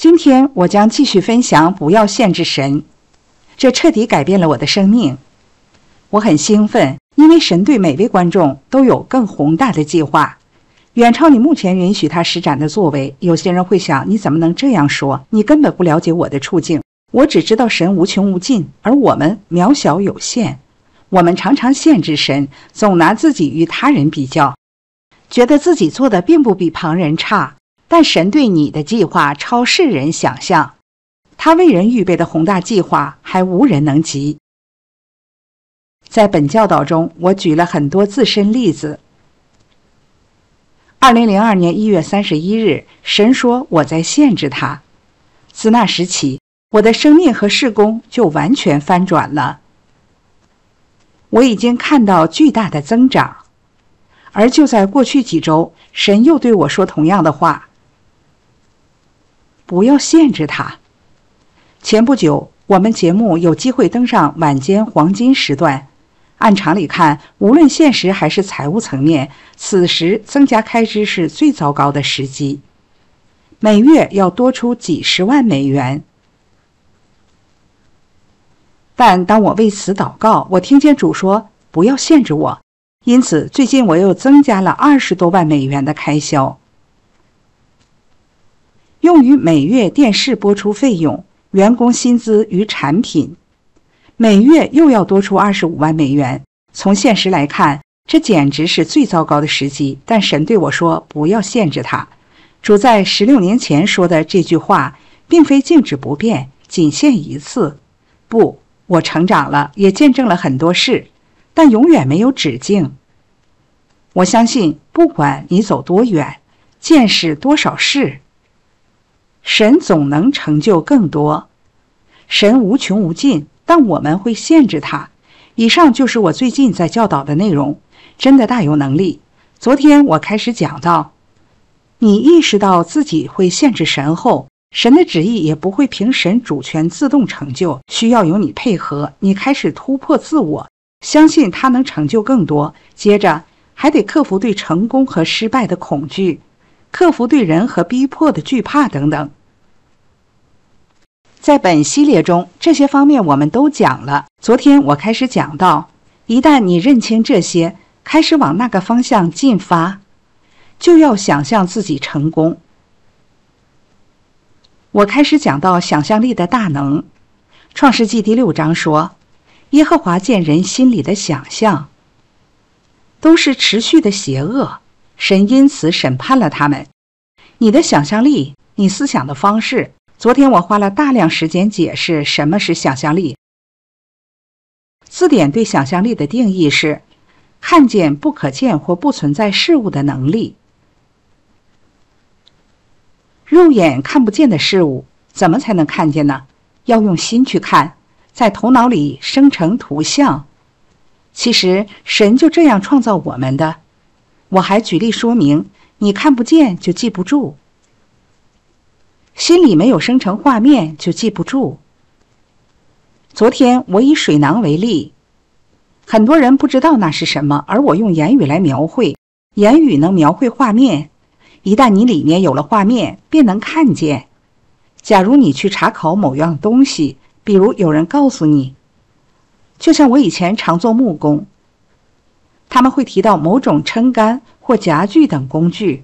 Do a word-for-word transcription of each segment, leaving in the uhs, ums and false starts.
今天我将继续分享不要限制神，这彻底改变了我的生命。我很兴奋，因为神对每位观众都有更宏大的计划，远超你目前允许他施展的作为。有些人会想，你怎么能这样说？你根本不了解我的处境。我只知道神无穷无尽，而我们渺小有限。我们常常限制神，总拿自己与他人比较，觉得自己做的并不比旁人差。但神对你的计划超世人想象，他为人预备的宏大计划还无人能及。在本教导中，我举了很多自身例子。二零零二年一月三十一日，神说我在限制他。自那时起，我的生命和事工就完全翻转了。我已经看到巨大的增长。而就在过去几周，神又对我说同样的话，不要限制他。前不久，我们节目有机会登上晚间黄金时段。按常理看，无论现实还是财务层面，此时增加开支是最糟糕的时机。每月要多出几十万美元。但当我为此祷告，我听见主说，不要限制我。因此，最近我又增加了二十多万美元的开销。用于每月电视播出费用、员工薪资与产品，每月又要多出二十五万美元。从现实来看，这简直是最糟糕的时机。但神对我说，不要限制他。主在十六年前说的这句话，并非静止不变，仅限一次。不，我成长了，也见证了很多事，但永远没有止境。我相信，不管你走多远，见识多少事，神总能成就更多。神无穷无尽，但我们会限制他。以上就是我最近在教导的内容，真的大有能力。昨天我开始讲到，你意识到自己会限制神后，神的旨意也不会凭神主权自动成就，需要有你配合。你开始突破自我，相信他能成就更多。接着还得克服对成功和失败的恐惧，克服对人和逼迫的惧怕等等。在本系列中，这些方面我们都讲了。昨天我开始讲到，一旦你认清这些，开始往那个方向进发，就要想象自己成功。我开始讲到想象力的大能。创世纪第六章说，耶和华见人心里的想象都是持续的邪恶，神因此审判了他们。你的想象力，你思想的方式，昨天我花了大量时间解释什么是想象力。字典对想象力的定义是看见不可见或不存在事物的能力。肉眼看不见的事物，怎么才能看见呢？要用心去看，在头脑里生成图像。其实神就这样创造我们的。我还举例说明，你看不见就记不住，心里没有生成画面就记不住。昨天我以水囊为例，很多人不知道那是什么，而我用言语来描绘。言语能描绘画面，一旦你里面有了画面，便能看见。假如你去查考某样东西，比如有人告诉你，就像我以前常做木工，他们会提到某种撑杆或夹具等工具。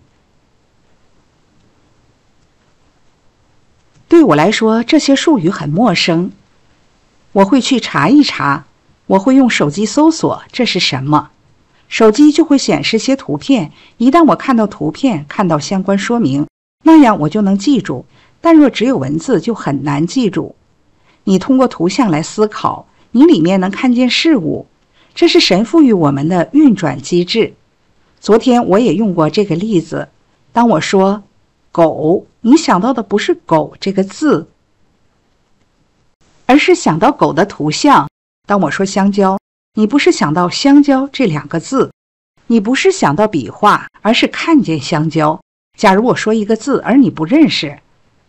对我来说，这些术语很陌生，我会去查一查，我会用手机搜索这是什么，手机就会显示些图片。一旦我看到图片，看到相关说明，那样我就能记住。但若只有文字，就很难记住。你通过图像来思考，你里面能看见事物，这是神赋予我们的运转机制。昨天我也用过这个例子。当我说狗，你想到的不是狗这个字，而是想到狗的图像。当我说香蕉，你不是想到香蕉这两个字，你不是想到笔画，而是看见香蕉。假如我说一个字，而你不认识，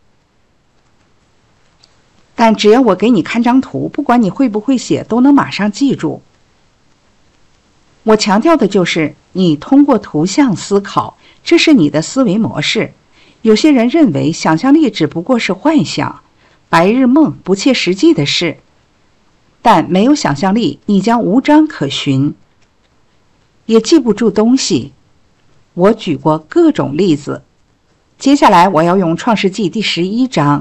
但只要我给你看张图，不管你会不会写，都能马上记住。我强调的就是你通过图像思考，这是你的思维模式。 有些人认为想象力只不过是幻想、白日梦、不切实际的事，但没有想象力，你将无章可循，也记不住东西。我举过各种例子，接下来我要用创世纪第十一章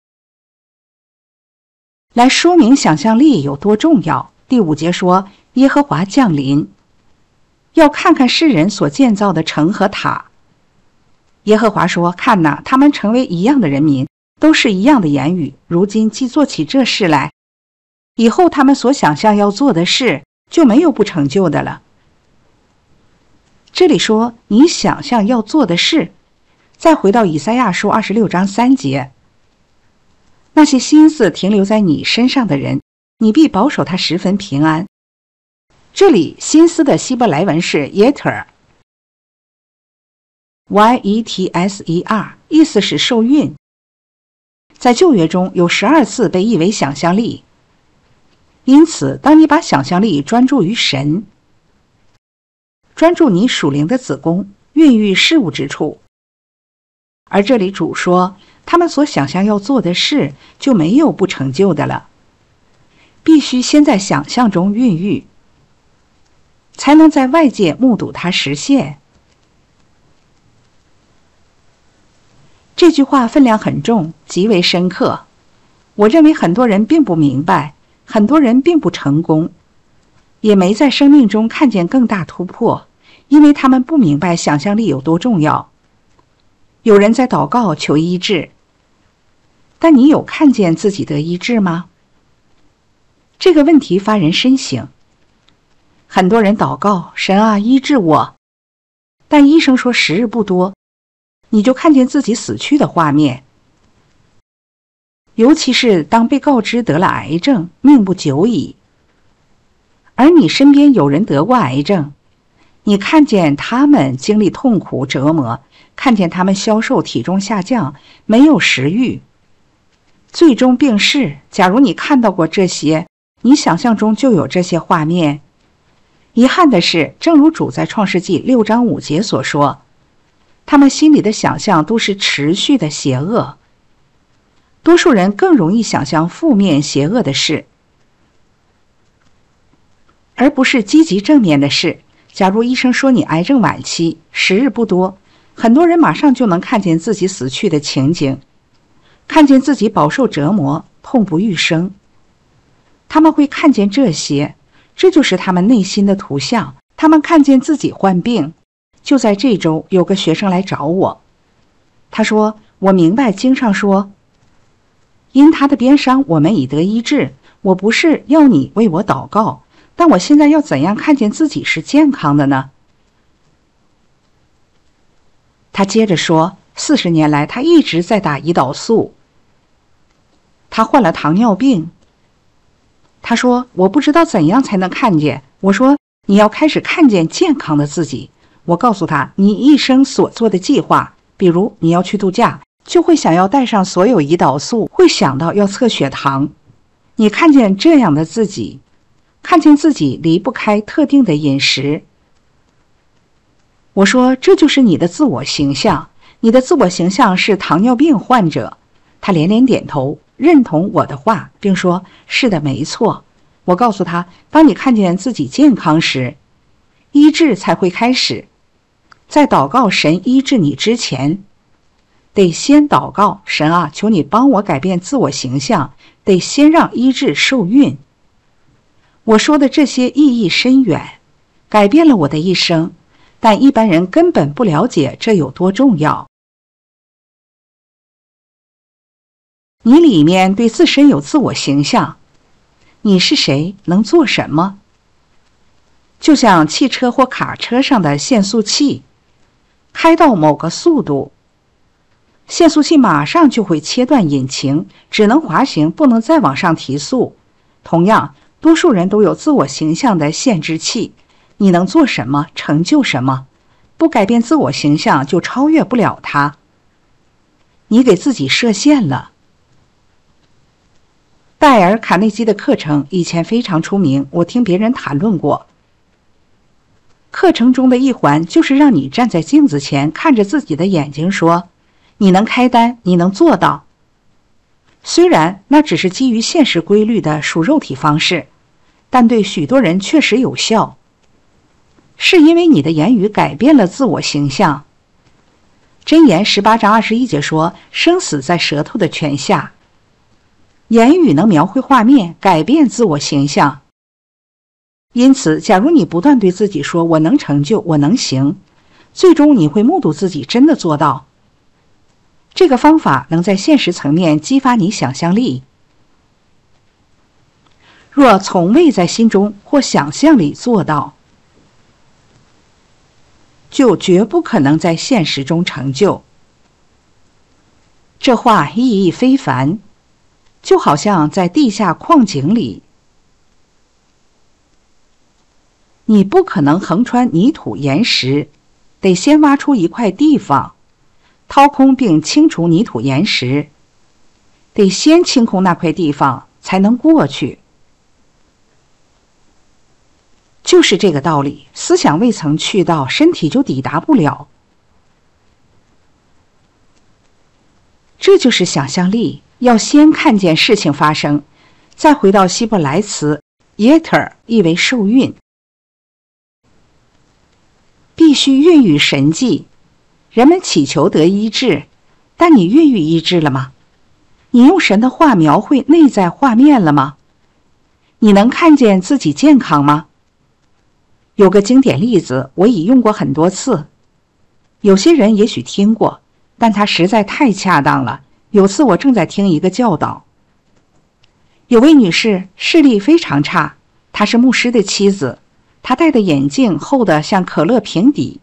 来说明想象力有多重要。第五节说，耶和华降临，要看看世人所建造的城和塔。耶和华说，看哪，他们成为一样的人民，都是一样的言语，如今既做起这事来，以后他们所想象要做的事就没有不成就的了。这里说你想象要做的事，再回到以赛亚书二十六章三节，那些心思停留在你身上的人，你必保守他十分平安。这里心思的希伯来文是 yeter Y E T S E R， 意思是受孕。在旧约中有十二次被译为想象力，因此当你把想象力专注于神，专注你属灵的子宫孕育事物之处，而这里主说他们所想象要做的事就没有不成就的了，必须先在想象中孕育，才能在外界目睹它实现。这句话分量很重，极为深刻。我认为很多人并不明白，很多人并不成功，也没在生命中看见更大突破，因为他们不明白想象力有多重要。有人在祷告求医治，但你有看见自己得医治吗？这个问题发人深省。很多人祷告，神啊，医治我，但医生说时日不多，你就看见自己死去的画面。尤其是当被告知得了癌症，命不久矣，而你身边有人得过癌症，你看见他们经历痛苦折磨，看见他们消瘦，体重下降，没有食欲，最终病逝。假如你看到过这些，你想象中就有这些画面。遗憾的是，正如主在创世纪六章五节所说，他们心里的想象都是持续的邪恶。多数人更容易想象负面邪恶的事，而不是积极正面的事。假如医生说你癌症晚期，时日不多，很多人马上就能看见自己死去的情景，看见自己饱受折磨，痛不欲生。他们会看见这些，这就是他们内心的图像。他们看见自己患病。就在这周，有个学生来找我，他说，我明白经上说，因他的鞭伤我们已得医治，我不是要你为我祷告，但我现在要怎样看见自己是健康的呢？他接着说，四十年来他一直在打胰岛素，他患了糖尿病。他说，我不知道怎样才能看见。我说，你要开始看见健康的自己。我告诉他，你一生所做的计划，比如你要去度假，就会想要带上所有胰岛素，会想到要测血糖。你看见这样的自己，看见自己离不开特定的饮食。我说，这就是你的自我形象，你的自我形象是糖尿病患者。他连连点头，认同我的话，并说，是的，没错。我告诉他，当你看见自己健康时，医治才会开始。在祷告神医治你之前，得先祷告，神啊，求你帮我改变自我形象，得先让医治受孕。我说的这些意义深远，改变了我的一生，但一般人根本不了解这有多重要。你里面对自身有自我形象，你是谁，能做什么？就像汽车或卡车上的限速器，开到某个速度，限速器马上就会切断引擎，只能滑行，不能再往上提速。同样，多数人都有自我形象的限制器，你能做什么，成就什么？不改变自我形象，就超越不了它。你给自己设限了。戴尔·卡内基的课程以前非常出名，我听别人谈论过。课程中的一环就是让你站在镜子前，看着自己的眼睛说， 你能开单，你能做到。虽然那只是基于现实规律的属肉体方式，但对许多人确实有效，是因为你的言语改变了自我形象。箴言十八章二十一节说，生死在舌头的泉下。言语能描绘画面，改变自我形象。因此，假如你不断对自己说我能成就，我能行，最终你会目睹自己真的做到。这个方法能在现实层面激发你想象力。若从未在心中或想象里做到，就绝不可能在现实中成就。这话意义非凡，就好像在地下矿井里，你不可能横穿泥土岩石，得先挖出一块地方，掏空并清除泥土岩石，得先清空那块地方才能过去。就是这个道理，思想未曾去到，身体就抵达不了。这就是想象力，要先看见事情发生，再回到希伯来词 yeter， 意为受孕，必须孕育神迹。人们祈求得医治，但你孕育医治了吗？你用神的话描绘内在画面了吗？你能看见自己健康吗？有个经典例子，我已用过很多次，有些人也许听过，但它实在太恰当了。有次我正在听一个教导，有位女士视力非常差，她是牧师的妻子，她戴的眼镜厚得像可乐瓶底，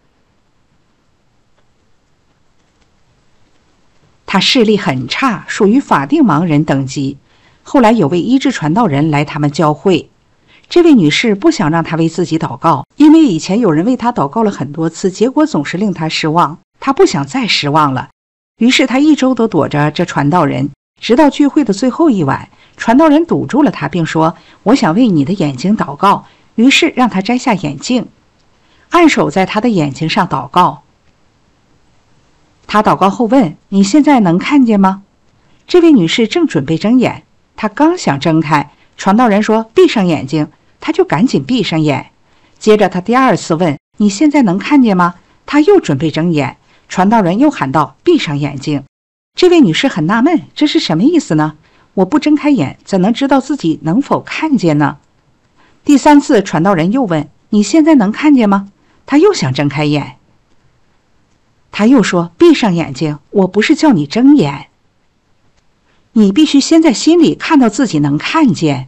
她视力很差，属于法定盲人等级。后来有位医治传道人来他们教会，这位女士不想让他为自己祷告，因为以前有人为她祷告了很多次，结果总是令她失望，她不想再失望了。于是她一周都躲着这传道人，直到聚会的最后一晚，传道人堵住了她，并说，我想为你的眼睛祷告，于是让她摘下眼镜，按手在她的眼睛上祷告。她祷告后问，你现在能看见吗？这位女士正准备睁眼，她刚想睁开，传道人说闭上眼睛，她就赶紧闭上眼。接着她第二次问，你现在能看见吗？她又准备睁眼，传道人又喊道闭上眼睛。这位女士很纳闷，这是什么意思呢？我不睁开眼，怎能知道自己能否看见呢？第三次传道人又问，你现在能看见吗？她又想睁开眼，他又说闭上眼睛，我不是叫你睁眼，你必须先在心里看到自己能看见，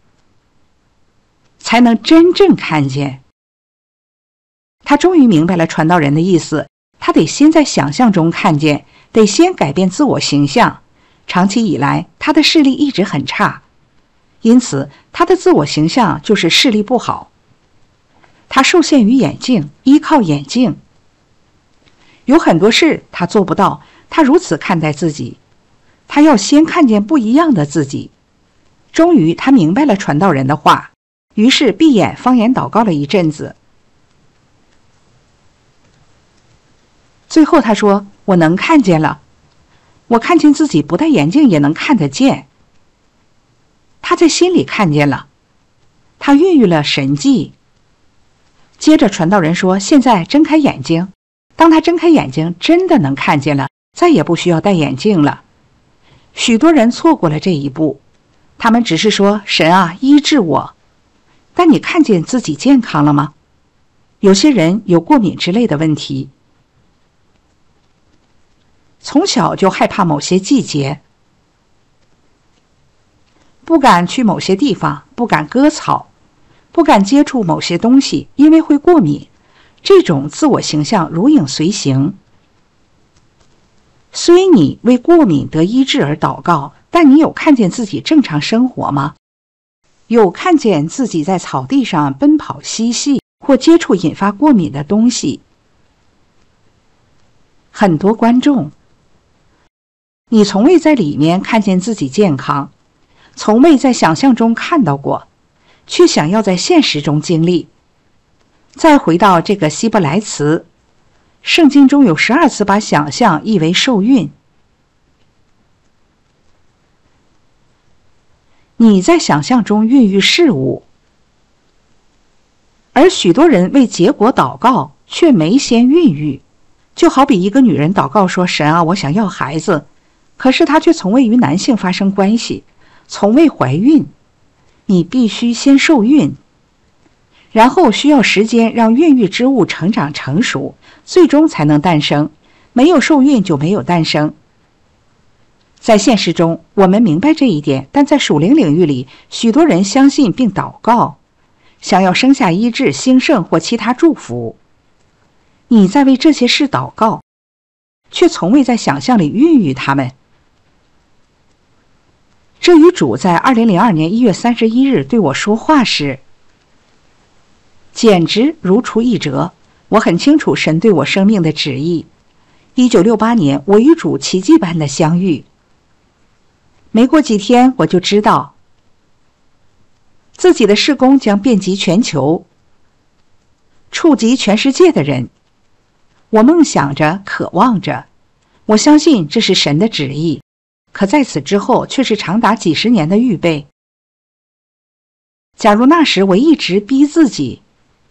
才能真正看见。他终于明白了传道人的意思，他得先在想象中看见，得先改变自我形象。长期以来他的视力一直很差，因此他的自我形象就是视力不好。他受限于眼镜，依靠眼镜，有很多事他做不到，他如此看待自己，他要先看见不一样的自己。终于他明白了传道人的话，于是闭眼方言祷告了一阵子，最后他说，我能看见了，我看见自己不戴眼镜也能看得见。他在心里看见了，他孕育了神迹。接着传道人说，现在睁开眼睛。当他睁开眼睛，真的能看见了，再也不需要戴眼镜了。许多人错过了这一步，他们只是说，神啊，医治我。但你看见自己健康了吗？有些人有过敏之类的问题，从小就害怕某些季节，不敢去某些地方，不敢割草，不敢接触某些东西，因为会过敏。这种自我形象如影随形。虽你为过敏得医治而祷告，但你有看见自己正常生活吗？有看见自己在草地上奔跑嬉戏，或接触引发过敏的东西？很多观众，你从未在里面看见自己健康，从未在想象中看到过，却想要在现实中经历。再回到这个希伯来词，圣经中有十二次把想象译为受孕， 你在想象中孕育事物，而许多人为结果祷告，却没先孕育。就好比一个女人祷告说：神啊，我想要孩子，可是她却从未与男性发生关系，从未怀孕。你必须先受孕，然后需要时间让孕育之物成长成熟，最终才能诞生。没有受孕就没有诞生。在现实中，我们明白这一点，但在属灵领域里，许多人相信并祷告，想要生下医治、兴盛或其他祝福。你在为这些事祷告，却从未在想象里孕育他们。这与主在二零零二年一月三十一日对我说话时，简直如出一辙。我很清楚神对我生命的旨意。一九六八年，我与主奇迹般的相遇。没过几天，我就知道自己的事工将遍及全球，触及全世界的人。我梦想着，渴望着，我相信这是神的旨意。可在此之后，却是长达几十年的预备。假如那时我一直逼自己，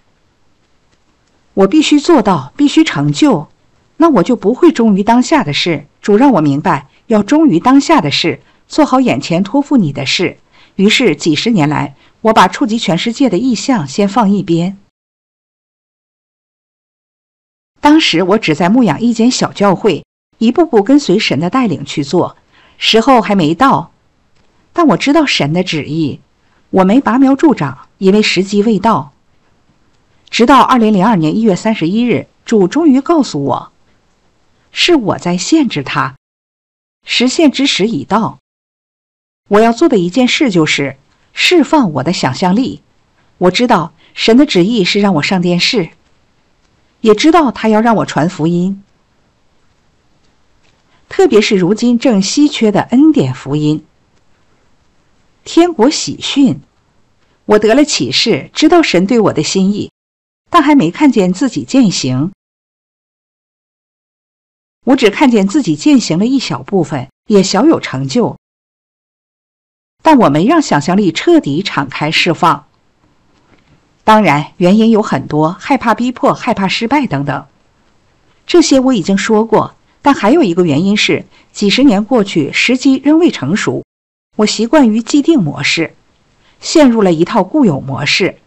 我必须做到，必须成就，那我就不会忠于当下的事。主让我明白，要忠于当下的事，做好眼前托付你的事。于是几十年来，我把触及全世界的意向先放一边。当时我只在牧养一间小教会，一步步跟随神的带领去做，时候还没到。但我知道神的旨意，我没拔苗助长，因为时机未到。直到二零零二年一月三十一日，主终于告诉我，是我在限制他，实现之时已到。我要做的一件事就是释放我的想象力。我知道神的旨意是让我上电视，也知道他要让我传福音，特别是如今正稀缺的恩典福音，天国喜讯。我得了启示，知道神对我的心意，但还没看见自己践行。我只看见自己践行了一小部分，也小有成就，但我没让想象力彻底敞开释放。当然，原因有很多，害怕逼迫，害怕失败等等。这些我已经说过，但还有一个原因是，几十年过去，时机仍未成熟，我习惯于既定模式，陷入了一套固有模式，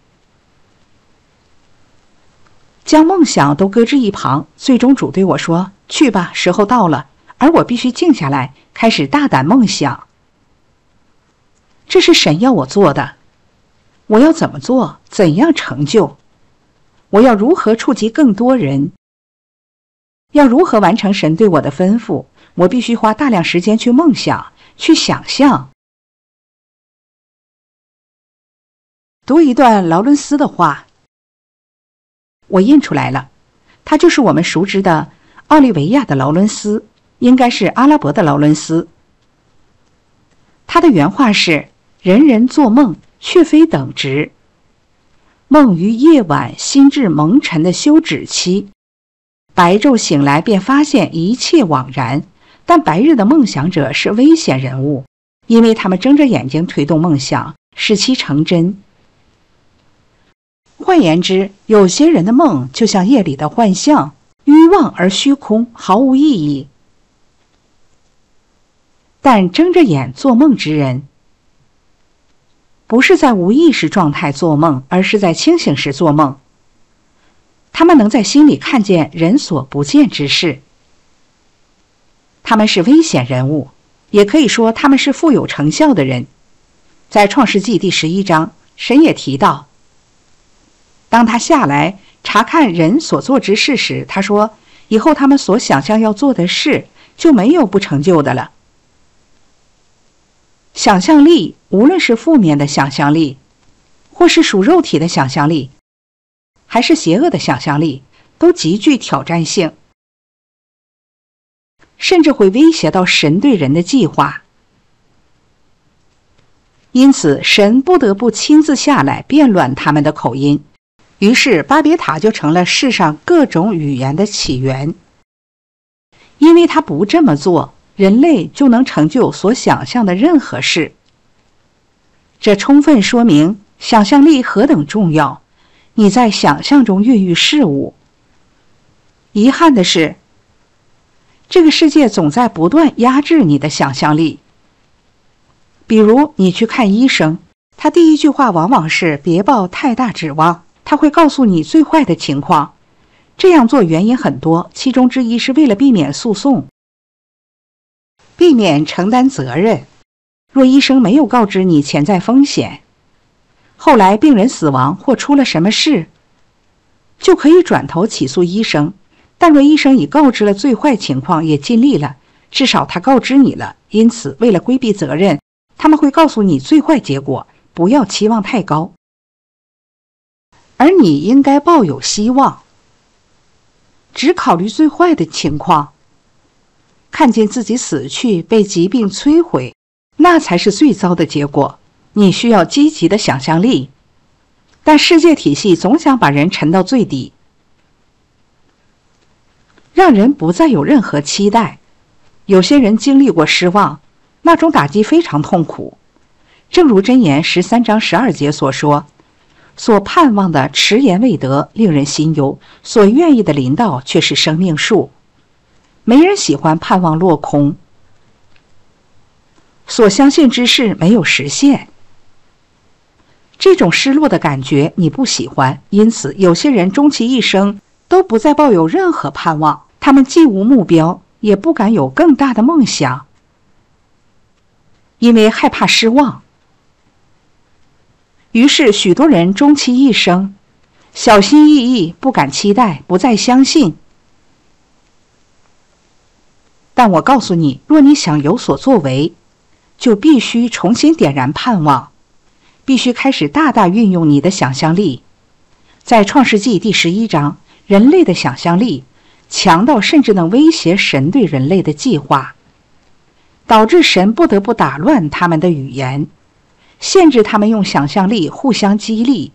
将梦想都搁置一旁。最终主对我说，去吧，时候到了。而我必须静下来，开始大胆梦想。这是神要我做的。我要怎么做？怎样成就？我要如何触及更多人？要如何完成神对我的吩咐？我必须花大量时间去梦想，去想象。读一段劳伦斯的话，我印出来了，他就是我们熟知的奥利维亚的劳伦斯，应该是阿拉伯的劳伦斯。他的原话是：人人做梦，却非等值。梦于夜晚心智蒙尘的休止期，白昼醒来便发现一切枉然。但白日的梦想者是危险人物，因为他们睁着眼睛推动梦想，使其成真。换言之，有些人的梦就像夜里的幻象，愚妄而虚空，毫无意义。但睁着眼做梦之人，不是在无意识状态做梦，而是在清醒时做梦。他们能在心里看见人所不见之事。他们是危险人物，也可以说他们是富有成效的人。在创世纪第十一章，神也提到，当他下来查看人所做之事时，他说，以后他们所想象要做的事，就没有不成就的了。想象力，无论是负面的想象力，或是属肉体的想象力，还是邪恶的想象力，都极具挑战性，甚至会威胁到神对人的计划。因此，神不得不亲自下来变乱他们的口音。于是，巴别塔就成了世上各种语言的起源。因为他不这么做，人类就能成就所想象的任何事。 这充分说明想象力何等重要，你在想象中孕育事物。遗憾的是，这个世界总在不断压制你的想象力。比如你去看医生，他第一句话往往是别抱太大指望，他会告诉你最坏的情况。这样做原因很多，其中之一是为了避免诉讼，避免承担责任。若医生没有告知你潜在风险，后来病人死亡或出了什么事，就可以转头起诉医生。但若医生已告知了最坏情况，也尽力了，至少他告知你了，因此为了规避责任，他们会告诉你最坏结果，不要期望太高。而你应该抱有希望，只考虑最坏的情况，看见自己死去，被疾病摧毁，那才是最糟的结果。你需要积极的想象力，但世界体系总想把人沉到最底，让人不再有任何期待。有些人经历过失望，那种打击非常痛苦。正如箴言十三章十二节所说，所盼望的迟延未得，令人心忧；所愿意的临到，却是生命树。没人喜欢盼望落空，所相信之事没有实现，这种失落的感觉你不喜欢。因此有些人终其一生都不再抱有任何盼望，他们既无目标，也不敢有更大的梦想，因为害怕失望。于是许多人终其一生小心翼翼，不敢期待，不再相信。但我告诉你，若你想有所作为，就必须重新点燃盼望，必须开始大大运用你的想象力。在创世纪第十一章，人类的想象力强到甚至能威胁神对人类的计划，导致神不得不打乱他们的语言，限制他们用想象力互相激励。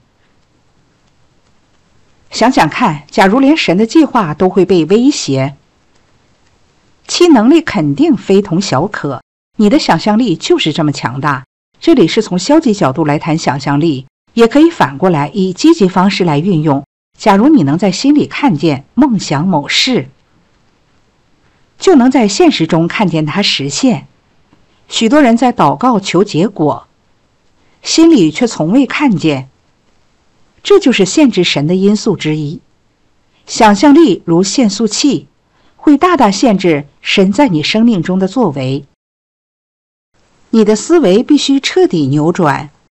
想想看，假如连神的计划都会被威胁，其能力肯定非同小可。你的想象力就是这么强大。这里是从消极角度来谈想象力，也可以反过来以积极方式来运用。假如你能在心里看见梦想某事，就能在现实中看见它实现。许多人在祷告求结果，心里却从未看见，这就是限制神的因素之一。想象力如限速器，会大大限制神在你生命中的作为。你的思维必须彻底扭转，